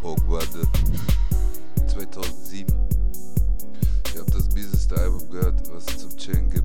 Hogwarts 2007. Ich habe das mieseste Album gehört, was es zum Chillen gibt.